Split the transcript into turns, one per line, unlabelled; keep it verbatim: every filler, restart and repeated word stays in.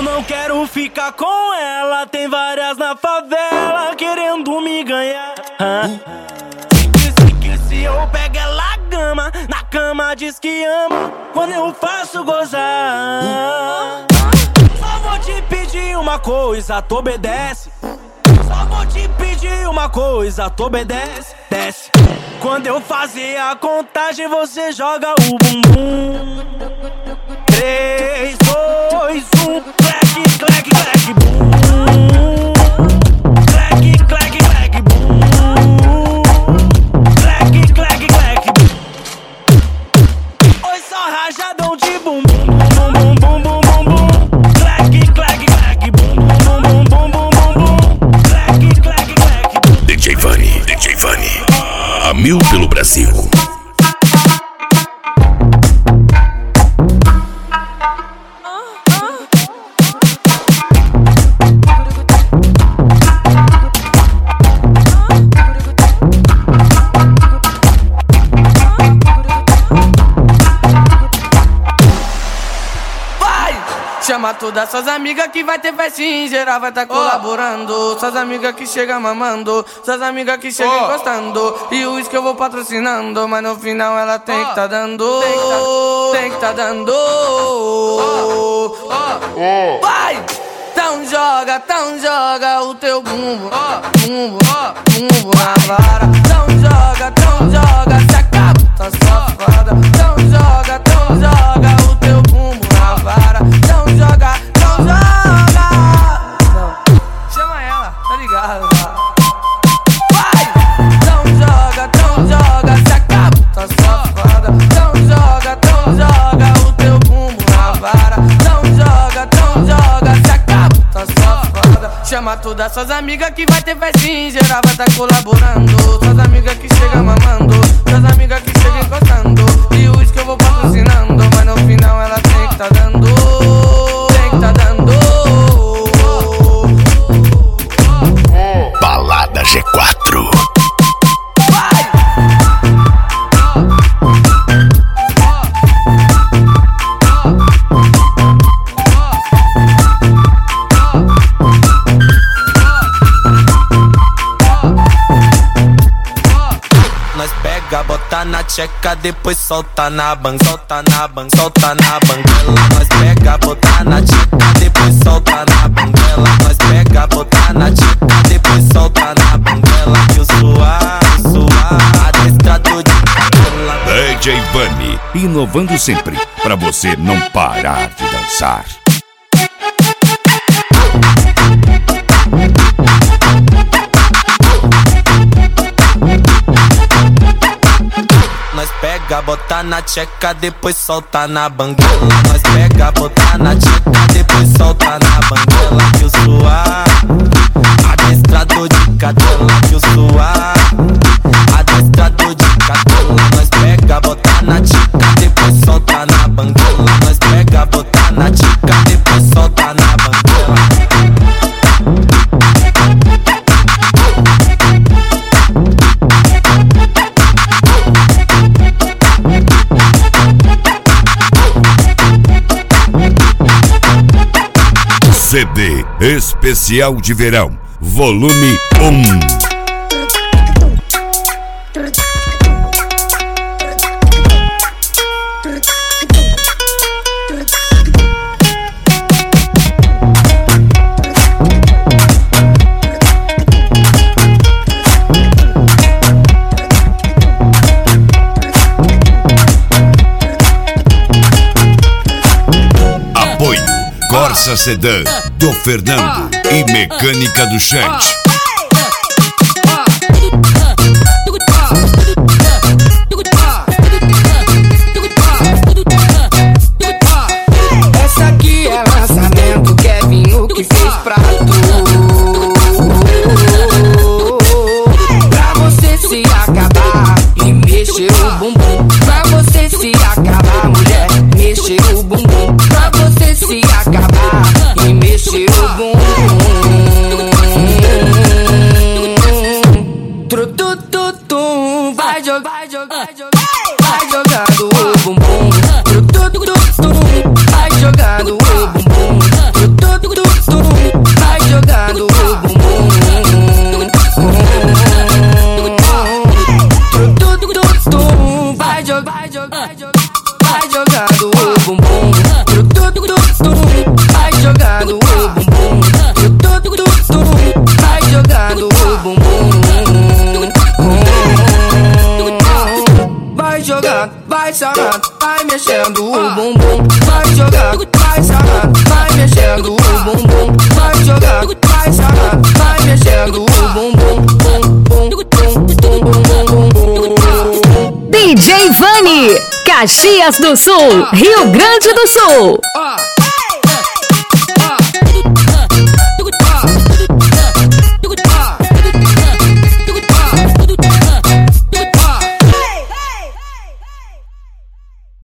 Eu não quero ficar com ela, tem várias na favela querendo me ganhar. Disse que se eu pego ela gama, na cama diz que ama, quando eu faço gozar. Só vou te pedir uma coisa, tu obedece. Só vou te pedir uma coisa, tu obedece, desce. Quando eu fazer a contagem, você joga o bumbum. Três, dois, um, clack, clack, clack, bum. Clack, clack, clack, bum. Clack, clack, clack, bum. Oi, só rajadão de bumbum, bum, bum, bum, bum, bum, bum. Clack, clack, clack, bum, bum, bum, bum, bum, bum, bum. Clack, clack, clack, bum.
D J Vani, D J Vani, a mil pelo Brasil.
Chama todas suas amigas que vai ter festinha, em geral vai tá colaborando. Suas amigas que chegam mamando, suas amigas que chegam oh. encostando. E o uísque eu vou patrocinando, mas no final ela tem oh. que tá dando. Tem que tá dando. Oh. Oh. Vai! Então joga, então joga o teu bumbo, oh. bumbo, oh. bumbo na vara. Então joga, então joga, se acaba, tá safada. Então joga, então joga o teu bumbo na vara. Então joga, então joga. Não, chama ela, tá ligado? Vai! Então joga, então joga, se acaba, tá safada. Então joga, então joga o teu bumbo na vara. Então joga, então joga, se acaba, tá safada. Chama todas suas amigas que vai ter festinha, em geral vai tá colaborando. Suas amigas que chegam mamando, suas amigas que chegam encostando. E o uísque eu vou patrocinando, mas no final ela tem que tá dando. Tem que tá dando.
Balada G quatro.
Bota na tcheca, depois solta na banca, solta na banca, solta na banguela. Nós pega, bota na tcheca, depois solta na banguela. Nós pega, bota na tcheca, depois solta na banguela. Que o suave, suave, adestrador de cabela.
D J Vani, inovando sempre, pra você não parar de dançar.
Nós pega, bota na tcheca, depois solta na banguela. Nós pega, bota na tcheca, depois solta na banguela. Que o suave, adestrador de cadela. Que o suave, adestrador de cadela. Nós pega, bota na tcheca, depois solta na banguela. Nós pega, bota na tcheca, depois solta na banguela.
C D especial de verão, volume um. Corsa Sedã do Fernando e Mecânica do Chante.
Essa aqui é lançamento, Kevinho que fez pra tu. Pra você se acabar e mexer o bumbum. Pra você se acabar, mulher, mexer o bumbum. Pra você se acabar e mexer o bumbum. vai jogar, vai sarrar, vai mexendo o bumbum, vai jogar, vai sarrar, vai mexendo o bumbum, bum, bum, bum, bum, bum, bum, bum.
D J Vani, Caxias do Sul, Rio Grande do Sul.